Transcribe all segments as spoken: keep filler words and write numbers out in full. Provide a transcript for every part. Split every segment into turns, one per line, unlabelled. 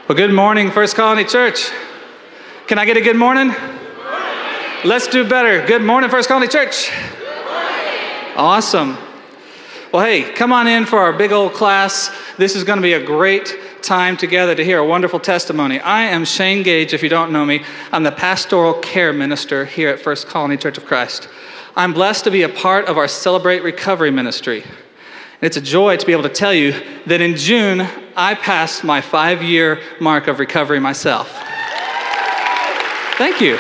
Well, good morning, First Colony Church. Can I get a good morning? Good morning. Let's do better. Good morning, First Colony Church.
Good morning.
Awesome. Well, hey, come on in for our big old class. This is going to be a great time together to hear a wonderful testimony. I am Shane Gage, if you don't know me. I'm the pastoral care minister here at First Colony Church of Christ. I'm blessed to be a part of our Celebrate Recovery ministry. It's a joy to be able to tell you that in June, I passed my five-year mark of recovery myself. Thank you.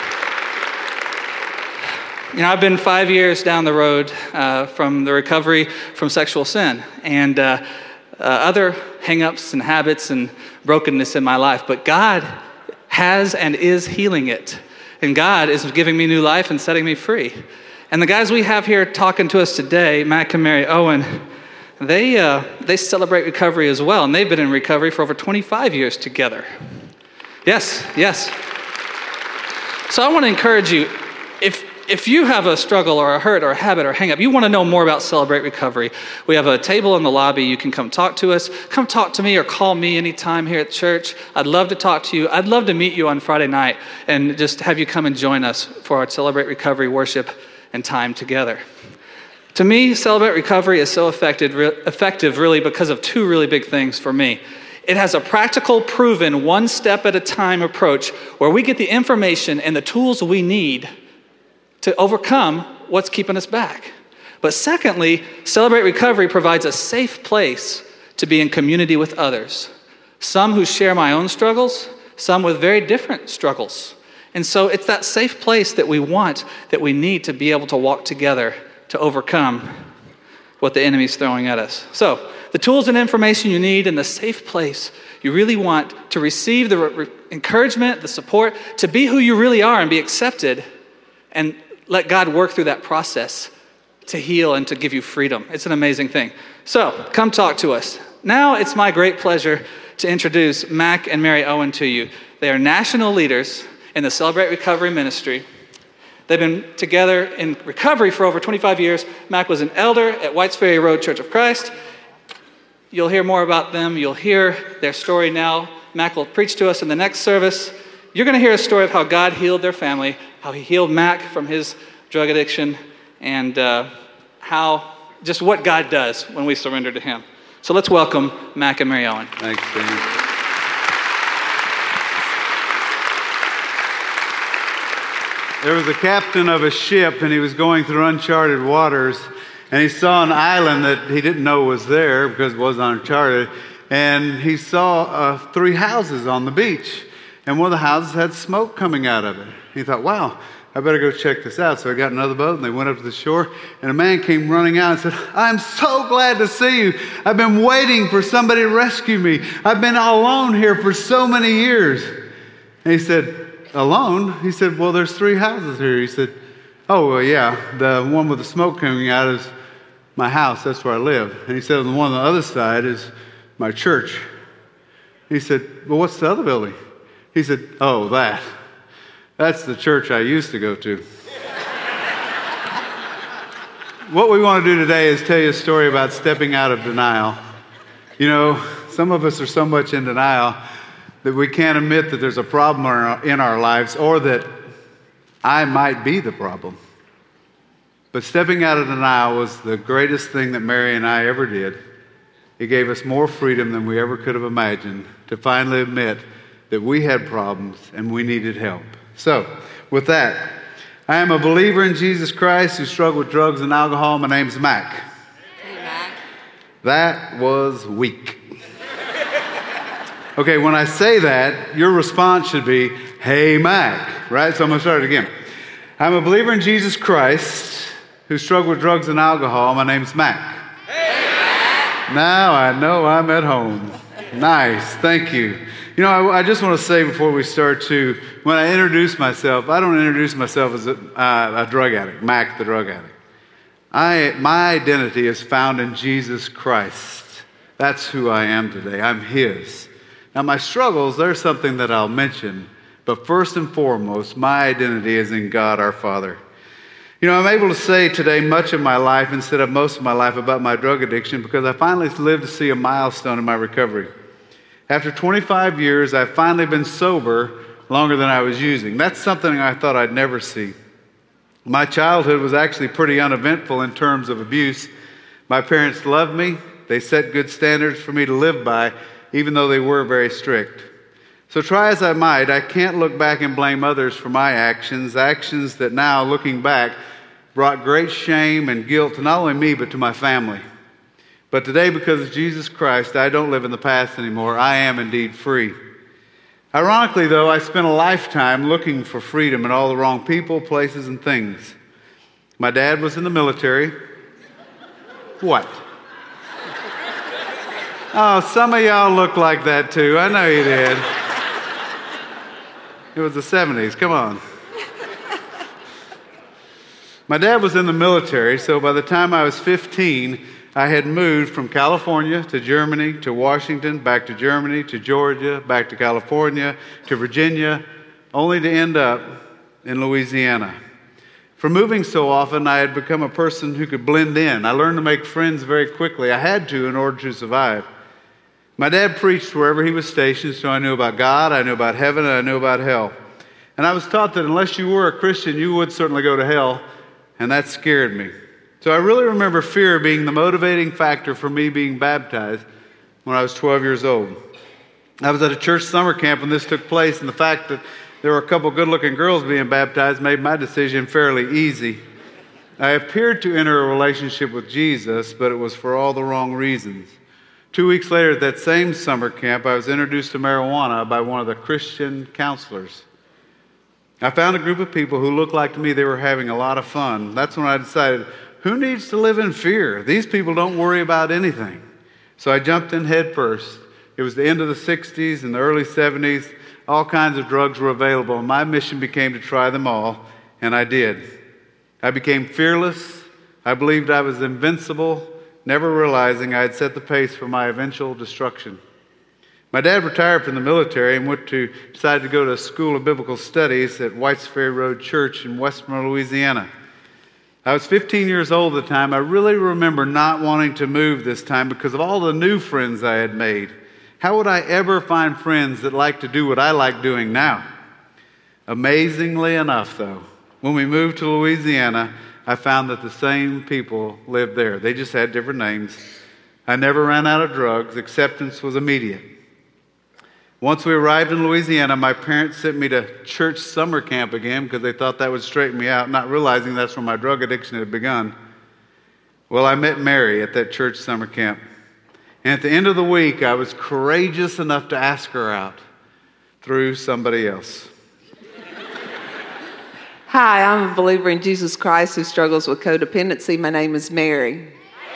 You know, I've been five years down the road uh, from the recovery from sexual sin and uh, uh, other hang-ups and habits and brokenness in my life. But God has and is healing it. And God is giving me new life and setting me free. And the guys we have here talking to us today, Mac and Mary Owen, they uh, they celebrate recovery as well. And they've been in recovery for over twenty-five years together. Yes, yes. So I want to encourage you, if If you have a struggle or a hurt or a habit or a hang-up, you want to know more about Celebrate Recovery, we have a table in the lobby. You can come talk to us. Come talk to me or call me anytime here at church. I'd love to talk to you. I'd love to meet you on Friday night and just have you come and join us for our Celebrate Recovery worship and time together. To me, Celebrate Recovery is so effective, effective really because of two really big things for me. It has a practical, proven, one-step-at-a-time approach where we get the information and the tools we need to overcome what's keeping us back. But secondly, Celebrate Recovery provides a safe place to be in community with others. Some who share my own struggles, some with very different struggles. And so it's that safe place that we want, that we need to be able to walk together to overcome what the enemy's throwing at us. So the tools and information you need in the safe place you really want to receive the re- encouragement, the support, to be who you really are and be accepted, and let God work through that process to heal and to give you freedom. It's an amazing thing. So come talk to us. Now it's my great pleasure to introduce Mac and Mary Owen to you. They are national leaders in the Celebrate Recovery ministry. They've been together in recovery for over twenty-five years. Mac was an elder at Whites Ferry Road Church of Christ. You'll hear more about them. You'll hear their story now. Mac will preach to us in the next service. You're going to hear a story of how God healed their family, how he healed Mac from his drug addiction, and uh, how, just what God does when we surrender to him. So let's welcome Mac and Mary Owen.
Thanks, Dan. There was a captain of a ship, and he was going through uncharted waters, and he saw an island that he didn't know was there because it wasn't uncharted, and he saw uh, three houses on the beach. And one of the houses had smoke coming out of it. He thought, wow, I better go check this out. So I got another boat, and they went up to the shore, and a man came running out and said, I'm so glad to see you. I've been waiting for somebody to rescue me. I've been all alone here for so many years. And he said, alone? He said, well, there's three houses here. He said, oh, well, yeah, the one with the smoke coming out is my house. That's where I live. And he said, the one on the other side is my church. He said, well, what's the other building? He said, oh, that. That's the church I used to go to. What we want to do today is tell you a story about stepping out of denial. You know, some of us are so much in denial that we can't admit that there's a problem in our, in our lives or that I might be the problem. But stepping out of denial was the greatest thing that Mary and I ever did. It gave us more freedom than we ever could have imagined to finally admit that we had problems and we needed help. So, with that, I am a believer in Jesus Christ who struggled with drugs and alcohol. My name's Mac.
Hey, Mac.
That was weak. Okay, when I say that, your response should be, hey, Mac, right? So I'm going to start it again. I'm a believer in Jesus Christ who struggled with drugs and alcohol. My name's Mac.
Hey, Mac.
Now I know I'm at home. Nice, thank you. You know, I, I just want to say before we start, too, when I introduce myself, I don't introduce myself as a, uh, a drug addict, Mac the drug addict. I, my identity is found in Jesus Christ. That's who I am today. I'm His. Now, my struggles, they're something that I'll mention, but first and foremost, my identity is in God our Father. You know, I'm able to say today much of my life instead of most of my life about my drug addiction because I finally lived to see a milestone in my recovery. After twenty-five years, I've finally been sober longer than I was using. That's something I thought I'd never see. My childhood was actually pretty uneventful in terms of abuse. My parents loved me. They set good standards for me to live by, even though they were very strict. So try as I might, I can't look back and blame others for my actions, actions that now, looking back, brought great shame and guilt to not only me, but to my family. But today, because of Jesus Christ, I don't live in the past anymore. I am indeed free. Ironically, though, I spent a lifetime looking for freedom in all the wrong people, places, and things. My dad was in the military. What? Oh, some of y'all look like that too. I know you did. It was the seventies. Come on. My dad was in the military, so by the time I was fifteen, I had moved from California to Germany to Washington, back to Germany to Georgia, back to California to Virginia, only to end up in Louisiana. From moving so often, I had become a person who could blend in. I learned to make friends very quickly. I had to in order to survive. My dad preached wherever he was stationed, so I knew about God, I knew about heaven, and I knew about hell. And I was taught that unless you were a Christian, you would certainly go to hell, and that scared me. So I really remember fear being the motivating factor for me being baptized when I was twelve years old. I was at a church summer camp when this took place, and the fact that there were a couple good-looking girls being baptized made my decision fairly easy. I appeared to enter a relationship with Jesus, but it was for all the wrong reasons. Two weeks later at that same summer camp, I was introduced to marijuana by one of the Christian counselors. I found a group of people who looked like to me they were having a lot of fun. That's when I decided, who needs to live in fear? These people don't worry about anything. So I jumped in head first. It was the end of the sixties and the early seventies. All kinds of drugs were available, and my mission became to try them all, and I did. I became fearless. I believed I was invincible, never realizing I had set the pace for my eventual destruction. My dad retired from the military and went to decided to go to a school of biblical studies at Whites Ferry Road Church in Westmore, Louisiana. I was fifteen years old at the time. I really remember not wanting to move this time because of all the new friends I had made. How would I ever find friends that like to do what I like doing now? Amazingly enough, though, when we moved to Louisiana, I found that the same people lived there. They just had different names. I never ran out of drugs. Acceptance was immediate. Once we arrived in Louisiana, my parents sent me to church summer camp again because they thought that would straighten me out, not realizing that's where my drug addiction had begun. Well, I met Mary at that church summer camp. And at the end of the week, I was courageous enough to ask her out through somebody else.
Hi, I'm a believer in Jesus Christ who struggles with codependency. My name is Mary.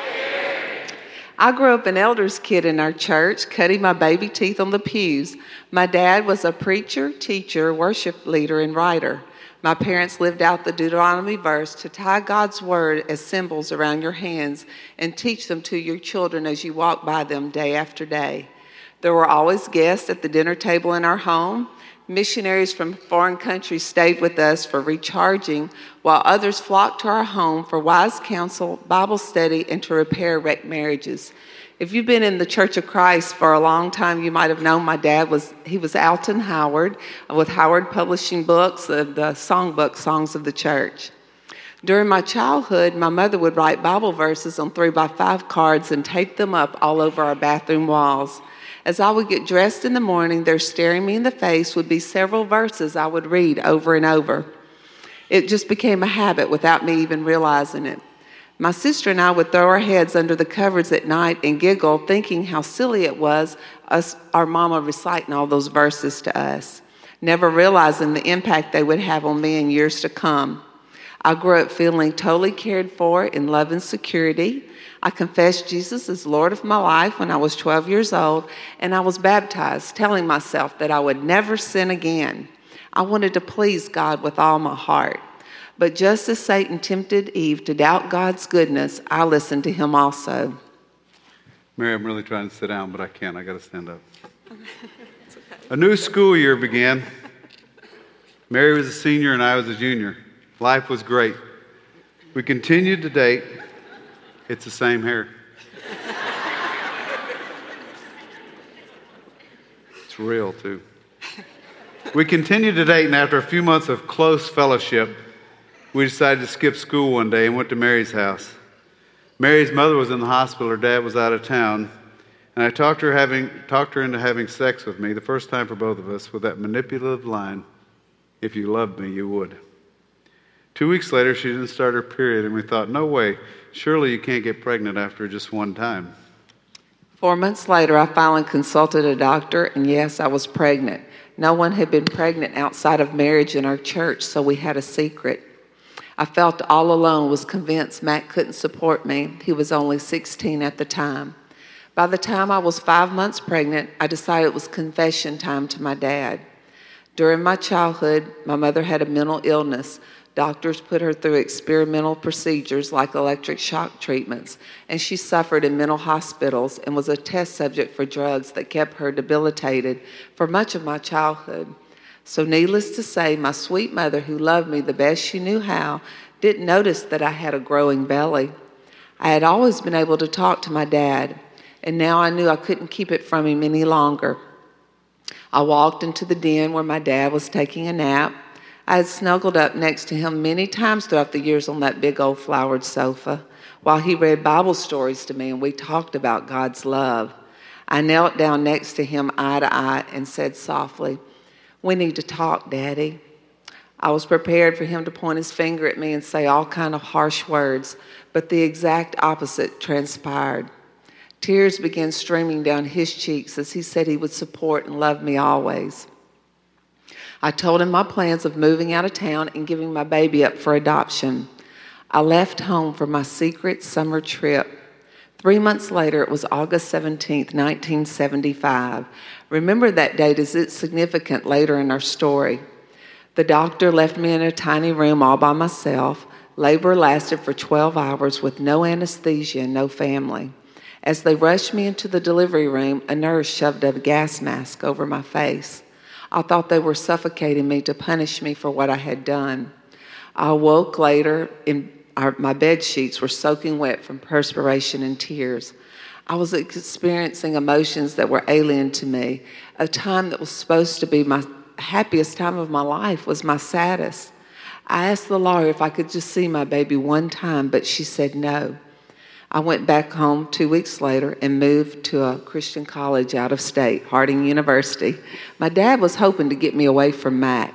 I grew up an elder's kid in our church, cutting my baby teeth on the pews. My dad was a preacher, teacher, worship leader, and writer. My parents lived out the Deuteronomy verse to tie God's word as symbols around your hands and teach them to your children as you walk by them day after day. There were always guests at the dinner table in our home. Missionaries from foreign countries stayed with us for recharging, while others flocked to our home for wise counsel, Bible study, and to repair wrecked marriages. If you've been in the Church of Christ for a long time, you might have known my dad was, he was Alton Howard with Howard Publishing Books, the, the songbook, Songs of the Church. During my childhood, my mother would write Bible verses on three by five cards and tape them up all over our bathroom walls. As I would get dressed in the morning, there staring me in the face would be several verses I would read over and over. It just became a habit without me even realizing it. My sister and I would throw our heads under the covers at night and giggle, thinking how silly it was, us, our mama reciting all those verses to us, never realizing the impact they would have on me in years to come. I grew up feeling totally cared for in love and security. I confessed Jesus as Lord of my life when I was twelve years old, and I was baptized, telling myself that I would never sin again. I wanted to please God with all my heart. But just as Satan tempted Eve to doubt God's goodness, I listened to him also.
Mary, I'm really trying to sit down, but I can't. I got to stand up. A new school year began. Mary was a senior and I was a junior. Life was great. We continued to date. It's the same hair. It's real, too. We continued to date, and after a few months of close fellowship, we decided to skip school one day and went to Mary's house. Mary's mother was in the hospital. Her dad was out of town. And I talked her, having, talked her into having sex with me, the first time for both of us, with that manipulative line, "If you loved me, you would." Two weeks later, she didn't start her period, and we thought, no way, surely you can't get pregnant after just one time.
Four months later, I finally consulted a doctor, and yes, I was pregnant. No one had been pregnant outside of marriage in our church, so we had a secret. I felt all alone, was convinced Matt couldn't support me. He was only sixteen at the time. By the time I was five months pregnant, I decided it was confession time to my dad. During my childhood, my mother had a mental illness. Doctors put her through experimental procedures like electric shock treatments, and she suffered in mental hospitals and was a test subject for drugs that kept her debilitated for much of my childhood. So needless to say, my sweet mother, who loved me the best she knew how, didn't notice that I had a growing belly. I had always been able to talk to my dad, and now I knew I couldn't keep it from him any longer. I walked into the den where my dad was taking a nap. I had snuggled up next to him many times throughout the years on that big old flowered sofa while he read Bible stories to me and we talked about God's love. I knelt down next to him eye to eye and said softly, "We need to talk, Daddy." I was prepared for him to point his finger at me and say all kind of harsh words, but the exact opposite transpired. Tears began streaming down his cheeks as he said he would support and love me always. I told him my plans of moving out of town and giving my baby up for adoption. I left home for my secret summer trip. Three months later, it was August seventeenth, nineteen seventy-five. Remember that date as it's significant later in our story. The doctor left me in a tiny room all by myself. Labor lasted for twelve hours with no anesthesia and no family. As they rushed me into the delivery room, a nurse shoved a gas mask over my face. I thought they were suffocating me to punish me for what I had done. I awoke later, and my bed sheets were soaking wet from perspiration and tears. I was experiencing emotions that were alien to me. A time that was supposed to be my happiest time of my life was my saddest. I asked the lawyer if I could just see my baby one time, but she said no. I went back home two weeks later and moved to a Christian college out of state, Harding University. My dad was hoping to get me away from Mac.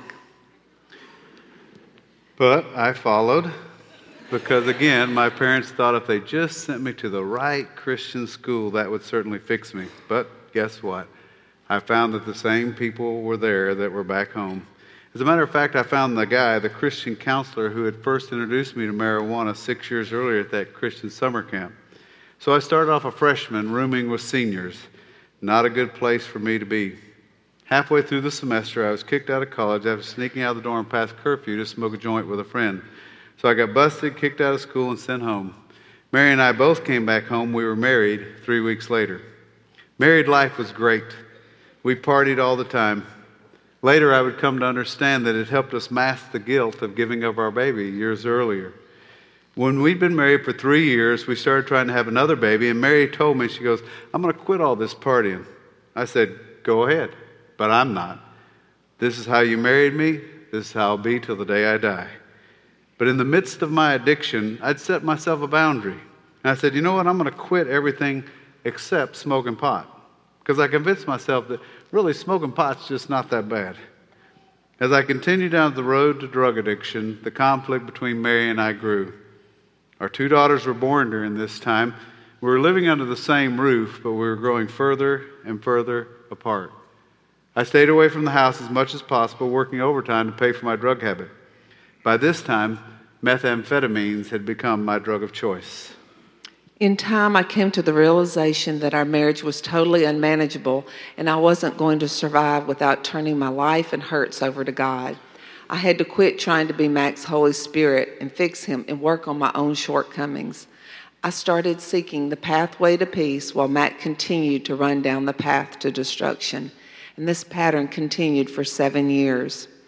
But I followed because, again, my parents thought if they just sent me to the right Christian school, that would certainly fix me. But guess what? I found that the same people were there that were back home. As a matter of fact, I found the guy, the Christian counselor, who had first introduced me to marijuana six years earlier at that Christian summer camp. So I started off a freshman rooming with seniors. Not a good place for me to be. Halfway through the semester, I was kicked out of college after sneaking out the dorm past curfew to smoke a joint with a friend. So I got busted, kicked out of school, and sent home. Mary and I both came back home. We were married three weeks later. Married life was great. We partied all the time. Later, I would come to understand that it helped us mask the guilt of giving up our baby years earlier. When we'd been married for three years, we started trying to have another baby, and Mary told me, she goes, "I'm going to quit all this partying." I said, "Go ahead," but I'm not. This is how you married me. This is how I'll be till the day I die. But in the midst of my addiction, I'd set myself a boundary. And I said, you know what? I'm going to quit everything except smoking pot. Because I convinced myself that really smoking pot's just not that bad. As I continued down the road to drug addiction, the conflict between Mary and I grew. Our two daughters were born during this time. We were living under the same roof, but we were growing further and further apart. I stayed away from the house as much as possible, working overtime to pay for my drug habit. By this time, methamphetamines had become my drug of choice.
In time, I came to the realization that our marriage was totally unmanageable and I wasn't going to survive without turning my life and hurts over to God. I had to quit trying to be Mac's Holy Spirit and fix him and work on my own shortcomings. I started seeking the pathway to peace while Mac continued to run down the path to destruction. And this pattern continued for seven years.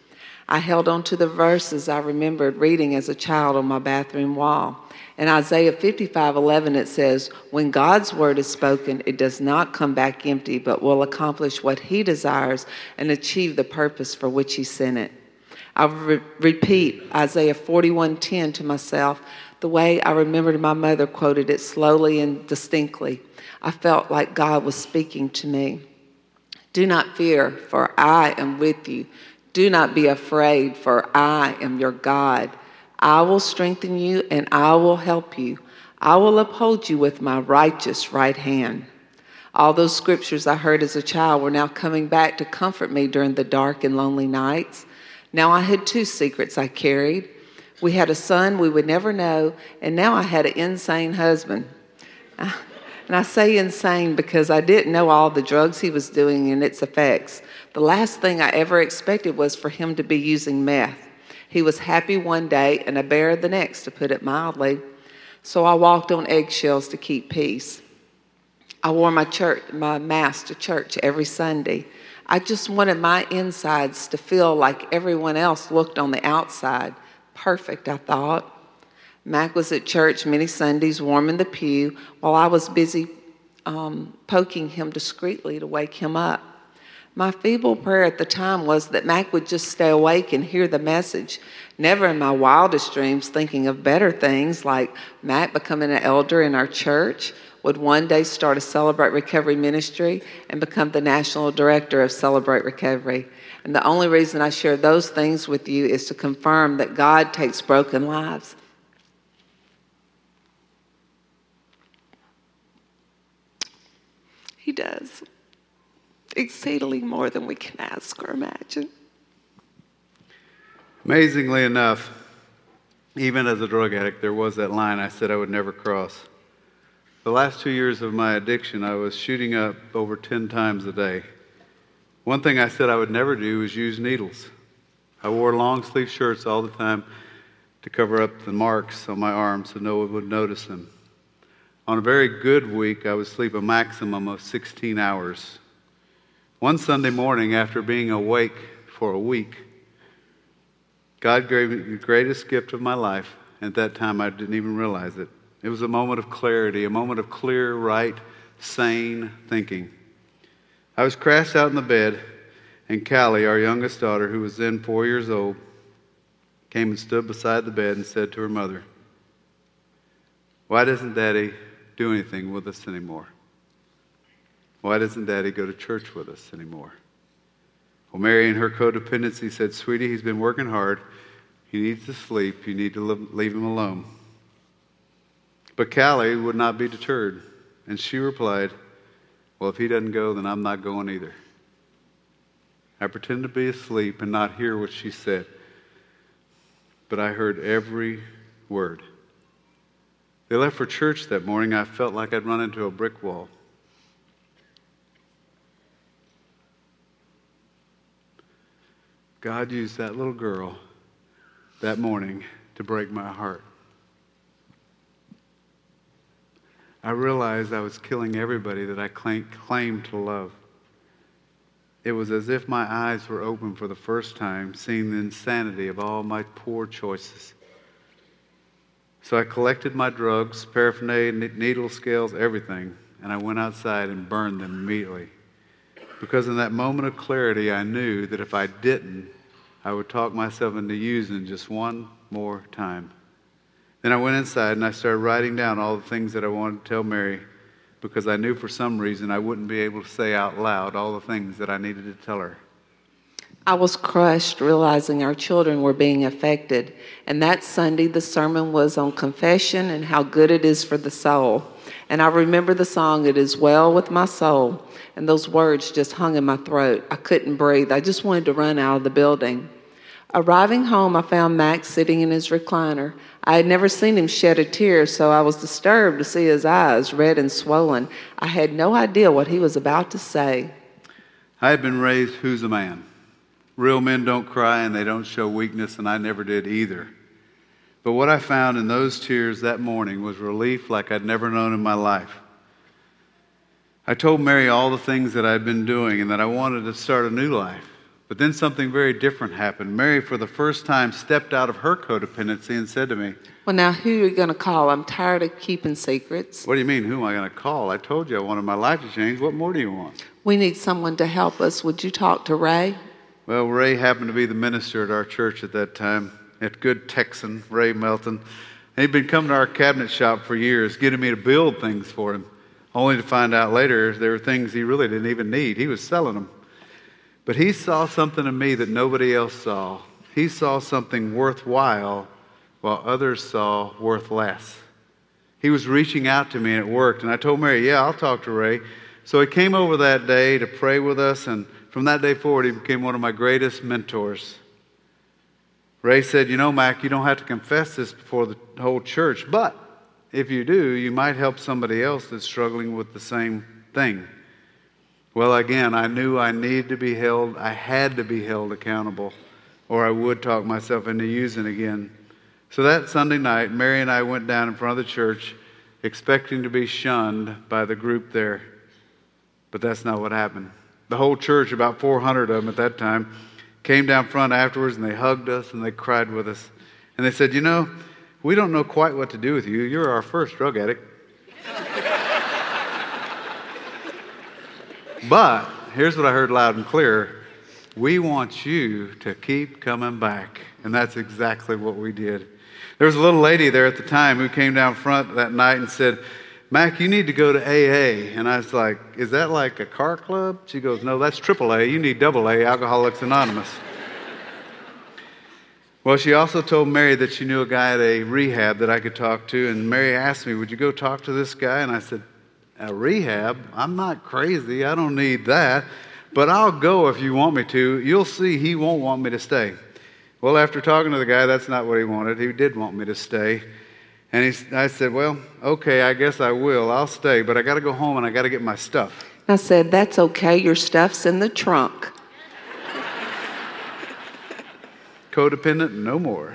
I held on to the verses I remembered reading as a child on my bathroom wall. In Isaiah fifty-five eleven, it says, "When God's word is spoken, it does not come back empty, but will accomplish what he desires and achieve the purpose for which he sent it." I re- repeat Isaiah forty-one ten to myself the way I remembered my mother quoted it slowly and distinctly. I felt like God was speaking to me. "Do not fear, for I am with you. Do not be afraid, for I am your God. I will strengthen you and I will help you. I will uphold you with my righteous right hand." All those scriptures I heard as a child were now coming back to comfort me during the dark and lonely nights. Now I had two secrets I carried. We had a son we would never know, and now I had an insane husband. And I say insane because I didn't know all the drugs he was doing and its effects. The last thing I ever expected was for him to be using meth. He was happy one day and a bear the next, to put it mildly. So I walked on eggshells to keep peace. I wore my church, my mask to church every Sunday. I just wanted my insides to feel like everyone else looked on the outside. Perfect, I thought. Mac was at church many Sundays, warming the pew, while I was busy um, poking him discreetly to wake him up. My feeble prayer at the time was that Mac would just stay awake and hear the message. Never in my wildest dreams thinking of better things like Mac becoming an elder in our church, would one day start a Celebrate Recovery ministry and become the national director of Celebrate Recovery. And the only reason I share those things with you is to confirm that God takes broken lives. He does. Exceedingly more than we can ask or imagine.
Amazingly enough, even as a drug addict, there was that line I said I would never cross. The last two years of my addiction, I was shooting up over ten times a day. One thing I said I would never do was use needles. I wore long sleeve shirts all the time to cover up the marks on my arms so no one would notice them. On a very good week, I would sleep a maximum of sixteen hours. One Sunday morning, after being awake for a week, God gave me the greatest gift of my life. At that time, I didn't even realize it. It was a moment of clarity, a moment of clear, right, sane thinking. I was crashed out in the bed, and Callie, our youngest daughter, who was then four years old, came and stood beside the bed and said to her mother, "Why doesn't Daddy do anything with us anymore? Why doesn't Daddy go to church with us anymore?" Well, Mary, in her codependency, said, "Sweetie, he's been working hard. He needs to sleep. You need to leave him alone." But Callie would not be deterred, and she replied, "Well, if he doesn't go, then I'm not going either." I pretended to be asleep and not hear what she said, but I heard every word. They left for church that morning. I felt like I'd run into a brick wall. God used that little girl that morning to break my heart. I realized I was killing everybody that I claimed to love. It was as if my eyes were open for the first time, seeing the insanity of all my poor choices. So I collected my drugs, paraphernalia, needle scales, everything, and I went outside and burned them immediately. Because in that moment of clarity, I knew that if I didn't, I would talk myself into using just one more time. Then I went inside and I started writing down all the things that I wanted to tell Mary, because I knew for some reason I wouldn't be able to say out loud all the things that I needed to tell her.
I was crushed realizing our children were being affected. And that Sunday, the sermon was on confession and how good it is for the soul. And I remember the song, "It Is Well With My Soul." And those words just hung in my throat. I couldn't breathe. I just wanted to run out of the building. Arriving home, I found Max sitting in his recliner. I had never seen him shed a tear, so I was disturbed to see his eyes red and swollen. I had no idea what he was about to say.
I had been raised, who's a man? Real men don't cry and they don't show weakness, and I never did either. But what I found in those tears that morning was relief like I'd never known in my life. I told Mary all the things that I'd been doing and that I wanted to start a new life. But then something very different happened. Mary, for the first time, stepped out of her codependency and said to me,
Well, now who are you going to call? I'm tired of keeping secrets.
What do you mean, who am I going to call? I told you I wanted my life to change. What more do you want?
We need someone to help us. Would you talk to Ray?
Well, Ray happened to be the minister at our church at that time, at good Texan, Ray Melton. And he'd been coming to our cabinet shop for years, getting me to build things for him, only to find out later there were things he really didn't even need. He was selling them. But he saw something in me that nobody else saw. He saw something worthwhile while others saw worth less. He was reaching out to me, and it worked. And I told Mary, yeah, I'll talk to Ray. So he came over that day to pray with us, and from that day forward, he became one of my greatest mentors. Ray said, you know, Mac, you don't have to confess this before the whole church, but if you do, you might help somebody else that's struggling with the same thing. Well, again, I knew I needed to be held, I had to be held accountable, or I would talk myself into using again. So that Sunday night, Mary and I went down in front of the church, expecting to be shunned by the group there. But that's not what happened. The whole church, about four hundred of them at that time, came down front afterwards, and they hugged us, and they cried with us. And they said, you know, we don't know quite what to do with you. You're our first drug addict. But here's what I heard loud and clear. We want you to keep coming back. And that's exactly what we did. There was a little lady there at the time who came down front that night and said, Mac, you need to go to A A. And I was like, is that like a car club? She goes, no, that's triple A. You need double A, Alcoholics Anonymous. Well, she also told Mary that she knew a guy at a rehab that I could talk to. And Mary asked me, would you go talk to this guy? And I said, a rehab? I'm not crazy. I don't need that. But I'll go if you want me to. You'll see he won't want me to stay. Well, after talking to the guy, that's not what he wanted. He did want me to stay. And he, I said, well, okay, I guess I will. I'll stay, but I got to go home and I got to get my stuff.
I said, that's okay. Your stuff's in the trunk.
Codependent, no more.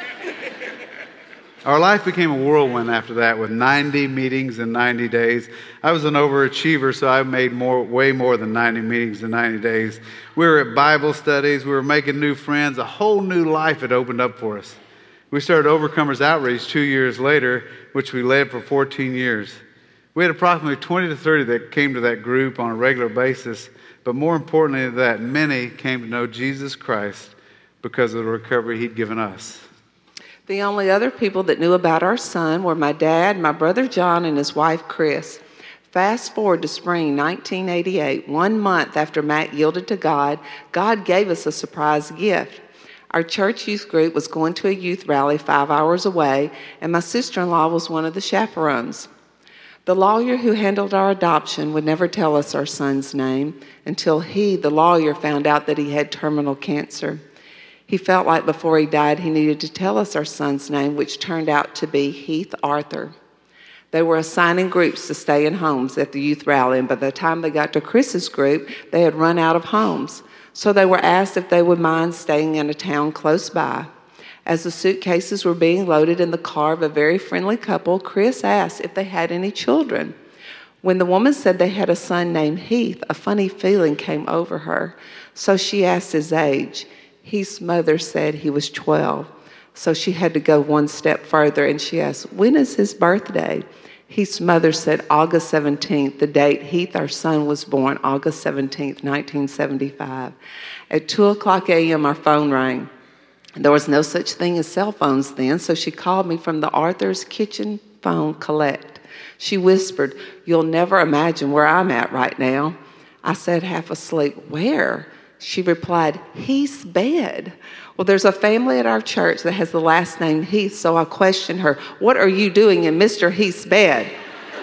Our life became a whirlwind after that with ninety meetings in ninety days. I was an overachiever, so I made more, way more than ninety meetings in ninety days. We were at Bible studies. We were making new friends. A whole new life had opened up for us. We started Overcomers Outreach two years later, which we led for fourteen years. We had approximately twenty to thirty that came to that group on a regular basis, but more importantly than that, many came to know Jesus Christ because of the recovery he'd given us.
The only other people that knew about our son were my dad, my brother John, and his wife Chris. Fast forward to spring nineteen eighty-eight, one month after Matt yielded to God, God gave us a surprise gift. Our church youth group was going to a youth rally five hours away, and my sister-in-law was one of the chaperones. The lawyer who handled our adoption would never tell us our son's name until he, the lawyer, found out that he had terminal cancer. He felt like before he died he needed to tell us our son's name, which turned out to be Heath Arthur. They were assigning groups to stay in homes at the youth rally, and by the time they got to Chris's group, they had run out of homes. So they were asked if they would mind staying in a town close by. As the suitcases were being loaded in the car of a very friendly couple, Chris asked if they had any children. When the woman said they had a son named Heath, a funny feeling came over her. So she asked his age. Heath's mother said he was twelve. So she had to go one step further, and she asked, when is his birthday? Heath's mother said August seventeenth, the date Heath, our son, was born, August seventeenth, nineteen seventy-five. At two o'clock a.m., our phone rang. There was no such thing as cell phones then, so she called me from the Arthur's Kitchen phone collect. She whispered, you'll never imagine where I'm at right now. I said, half asleep, where? She replied, Heath's bed. Well, there's a family at our church that has the last name Heath, so I questioned her, what are you doing in Mister Heath's bed?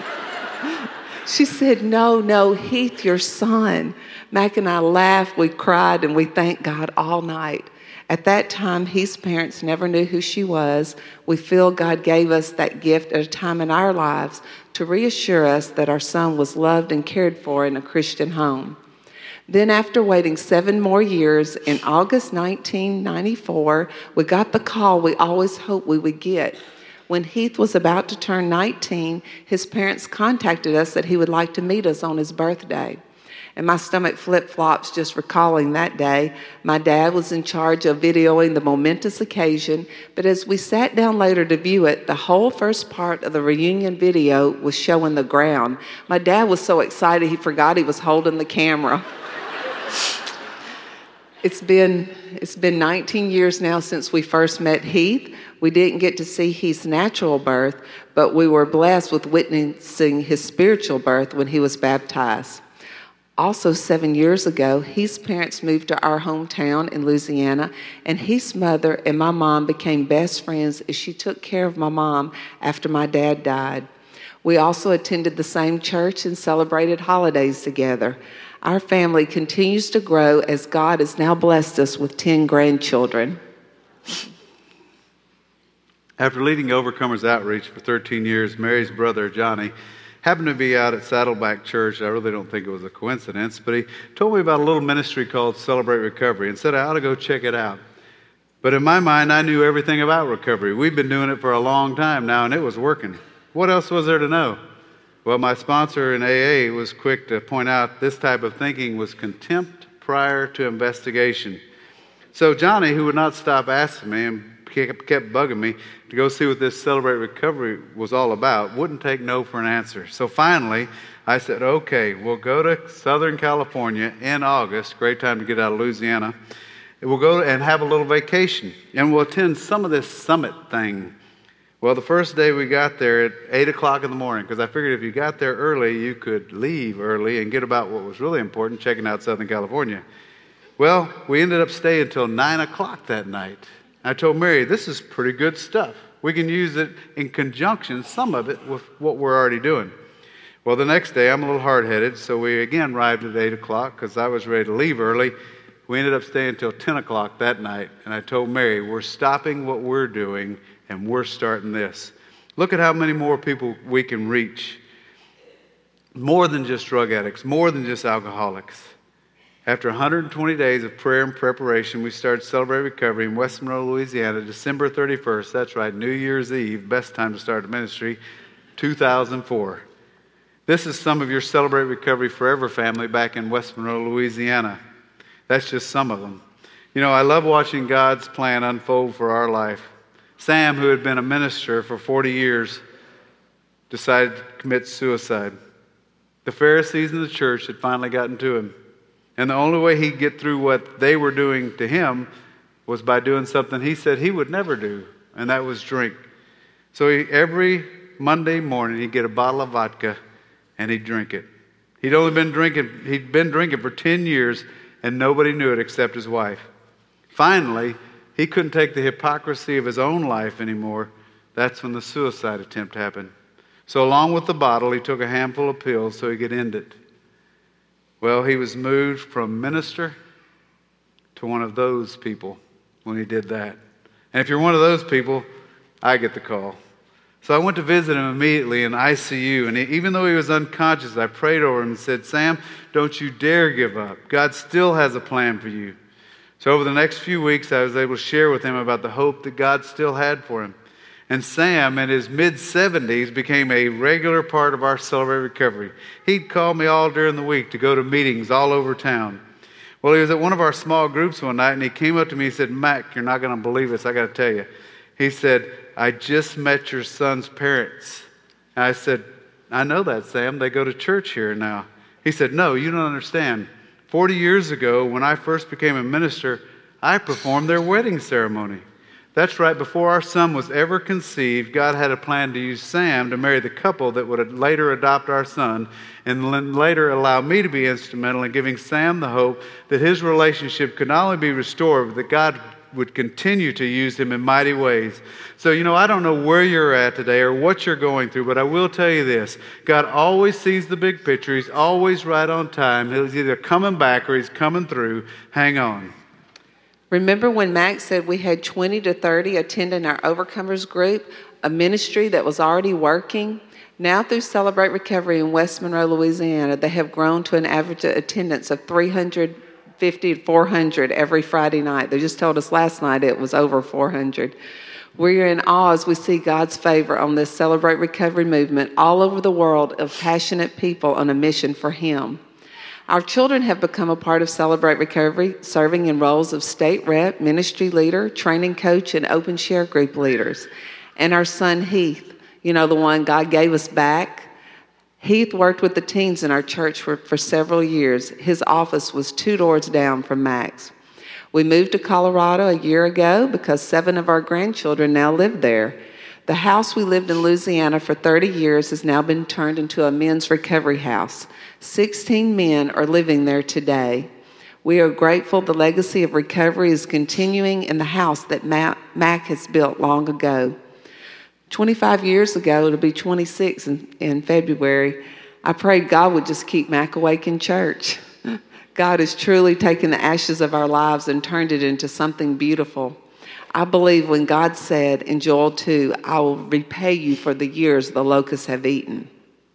She said, no, no, Heath, your son. Mac and I laughed, we cried, and we thanked God all night. At that time, Heath's parents never knew who she was. We feel God gave us that gift at a time in our lives to reassure us that our son was loved and cared for in a Christian home. Then after waiting seven more years, in August nineteen ninety-four, we got the call we always hoped we would get. When Heath was about to turn nineteen, his parents contacted us that he would like to meet us on his birthday. and my stomach flip-flops just recalling that day. My dad was in charge of videoing the momentous occasion, but as we sat down later to view it, the whole first part of the reunion video was showing the ground. My dad was so excited he forgot he was holding the camera. It's been, it's been nineteen years now since we first met Heath. We didn't get to see Heath's natural birth, but we were blessed with witnessing his spiritual birth when he was baptized. Also, seven years ago, Heath's parents moved to our hometown in Louisiana, and Heath's mother and my mom became best friends as she took care of my mom after my dad died. We also attended the same church and celebrated holidays together. Our family continues to grow as God has now blessed us with ten grandchildren.
After leading Overcomers Outreach for thirteen years, Mary's brother, Johnny, happened to be out at Saddleback Church. I really don't think it was a coincidence, but he told me about a little ministry called Celebrate Recovery and said I ought to go check it out. But in my mind, I knew everything about recovery. We've been doing it for a long time now, and it was working. What else was there to know? Well, my sponsor in A A was quick to point out this type of thinking was contempt prior to investigation. So Johnny, who would not stop asking me and kept bugging me to go see what this Celebrate Recovery was all about, wouldn't take no for an answer. So finally, I said, okay, we'll go to Southern California in August, great time to get out of Louisiana. We'll go and have a little vacation, and we'll attend some of this summit thing. Well, the first day we got there at eight o'clock in the morning, because I figured if you got there early, you could leave early and get about what was really important, checking out Southern California. Well, we ended up staying until nine o'clock that night. I told Mary, this is pretty good stuff. We can use it in conjunction, some of it, with what we're already doing. Well, the next day, I'm a little hard-headed, so we again arrived at eight o'clock because I was ready to leave early. We ended up staying until ten o'clock that night, and I told Mary, we're stopping what we're doing, and we're starting this. Look at how many more people we can reach. More than just drug addicts, more than just alcoholics. After one hundred twenty days of prayer and preparation, we started Celebrate Recovery in West Monroe, Louisiana, December thirty-first. That's right, New Year's Eve, best time to start a ministry, two thousand four. This is some of your Celebrate Recovery Forever family back in West Monroe, Louisiana. That's just some of them. You know, I love watching God's plan unfold for our life. Sam, who had been a minister for forty years, decided to commit suicide. The Pharisees in the church had finally gotten to him. And the only way he'd get through what they were doing to him was by doing something he said he would never do, and that was drink. So he, every Monday morning, he'd get a bottle of vodka, and he'd drink it. He'd only been drinking, he'd been drinking for ten years, and nobody knew it except his wife. Finally, he couldn't take the hypocrisy of his own life anymore. That's when the suicide attempt happened. So along with the bottle, he took a handful of pills so he could end it. Well, he was moved from minister to one of those people when he did that. And if you're one of those people, I get the call. So I went to visit him immediately in I C U, and he, even though he was unconscious, I prayed over him and said, Sam, don't you dare give up. God still has a plan for you. So over the next few weeks, I was able to share with him about the hope that God still had for him. And Sam, in his mid-seventies, became a regular part of our Celebrate Recovery. He'd call me all during the week to go to meetings all over town. Well, he was at one of our small groups one night, and he came up to me and said, Mac, you're not going to believe this, I got to tell you. He said, I just met your son's parents. And I said, I know that, Sam. They go to church here now. He said, no, you don't understand. Forty years ago, when I first became a minister, I performed their wedding ceremony. That's right, before our son was ever conceived, God had a plan to use Sam to marry the couple that would later adopt our son and later allow me to be instrumental in giving Sam the hope that his relationship could not only be restored, but that God would continue to use him in mighty ways. So, you know, I don't know where you're at today or what you're going through, but I will tell you this. God always sees the big picture. He's always right on time. He's either coming back or he's coming through. Hang on.
Remember when Max said we had twenty to thirty attending our Overcomers group, a ministry that was already working? Now through Celebrate Recovery in West Monroe, Louisiana, they have grown to an average attendance of three hundred fifty to four hundred every Friday night. They just told us last night it was over four hundred. We're in awe as we see God's favor on this Celebrate Recovery movement all over the world of passionate people on a mission for Him. Our children have become a part of Celebrate Recovery, serving in roles of state rep, ministry leader, training coach, and open share group leaders. And our son Heath, you know, the one God gave us back, Heath worked with the teens in our church for, for several years. His office was two doors down from Max. We moved to Colorado a year ago because seven of our grandchildren now live there. The house we lived in Louisiana for thirty years has now been turned into a men's recovery house. sixteen men are living there today. We are grateful the legacy of recovery is continuing in the house that Mac has built long ago. twenty-five years ago, it'll be twenty-six in, in February, I prayed God would just keep Mac awake in church. God has truly taken the ashes of our lives and turned it into something beautiful. I believe when God said in Joel two, I will repay you for the years the locusts have eaten.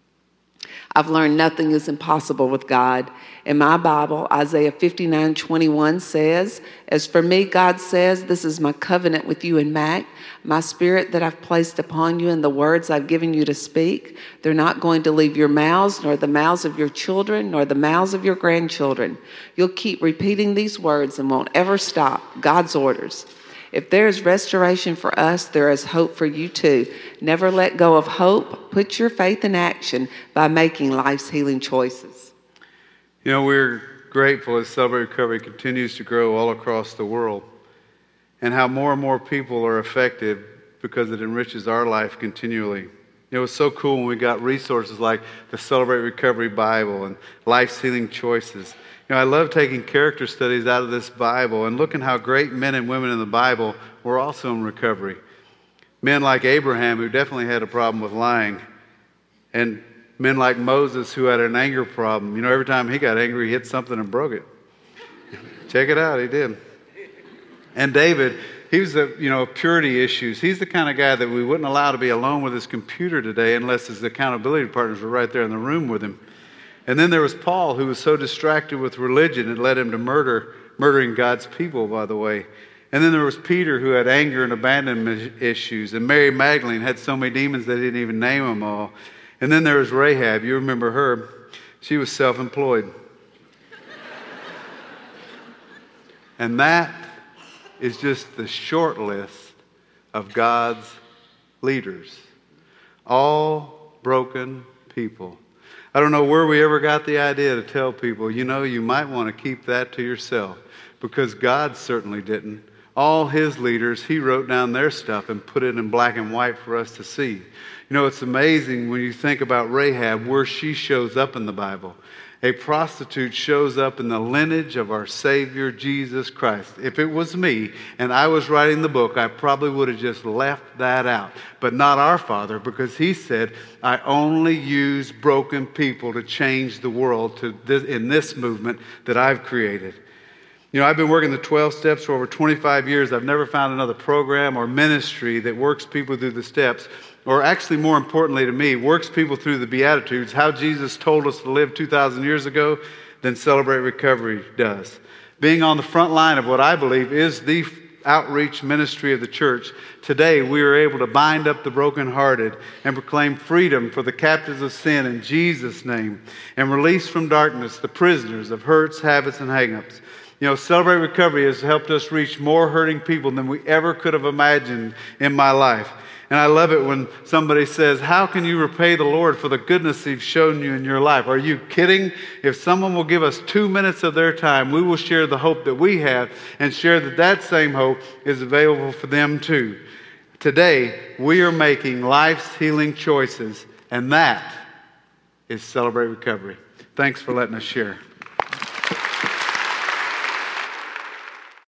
I've learned nothing is impossible with God. In my Bible, Isaiah fifty-nine twenty-one says, as for me, God says, this is my covenant with you and Mac, my spirit that I've placed upon you and the words I've given you to speak. They're not going to leave your mouths, nor the mouths of your children, nor the mouths of your grandchildren. You'll keep repeating these words and won't ever stop. God's orders. If there is restoration for us, there is hope for you too. Never let go of hope. Put your faith in action by making life's healing choices.
You know, we're grateful as Celebrate Recovery continues to grow all across the world, and how more and more people are affected because it enriches our life continually. It was so cool when we got resources like the Celebrate Recovery Bible and Life's Healing Choices. You know, I love taking character studies out of this Bible and looking how great men and women in the Bible were also in recovery. Men like Abraham, who definitely had a problem with lying, and men like Moses, who had an anger problem. You know, every time he got angry, he hit something and broke it. Check it out, he did. And David, he was the, you know, purity issues. He's the kind of guy that we wouldn't allow to be alone with his computer today unless his accountability partners were right there in the room with him. And then there was Paul, who was so distracted with religion it led him to murder, murdering God's people, by the way. And then there was Peter, who had anger and abandonment issues. And Mary Magdalene had so many demons they didn't even name them all. And then there was Rahab. You remember her. She was self-employed. And that is just the short list of God's leaders. All broken people. I don't know where we ever got the idea to tell people, you know, you might want to keep that to yourself, because God certainly didn't. All his leaders, he wrote down their stuff and put it in black and white for us to see. You know, it's amazing when you think about Rahab, where she shows up in the Bible. A prostitute shows up in the lineage of our Savior, Jesus Christ. If it was me and I was writing the book, I probably would have just left that out. But not our Father, because he said, I only use broken people to change the world to this, in this movement that I've created. You know, I've been working the twelve steps for over twenty-five years. I've never found another program or ministry that works people through the steps, or actually more importantly to me, works people through the Beatitudes, how Jesus told us to live two thousand years ago, than Celebrate Recovery does. Being on the front line of what I believe is the outreach ministry of the church, today we are able to bind up the brokenhearted and proclaim freedom for the captives of sin in Jesus' name, and release from darkness the prisoners of hurts, habits, and hang-ups. You know, Celebrate Recovery has helped us reach more hurting people than we ever could have imagined in my life. And I love it when somebody says, how can you repay the Lord for the goodness he's shown you in your life? Are you kidding? If someone will give us two minutes of their time, we will share the hope that we have and share that that same hope is available for them too. Today, we are making life's healing choices, and that is Celebrate Recovery. Thanks for letting us share.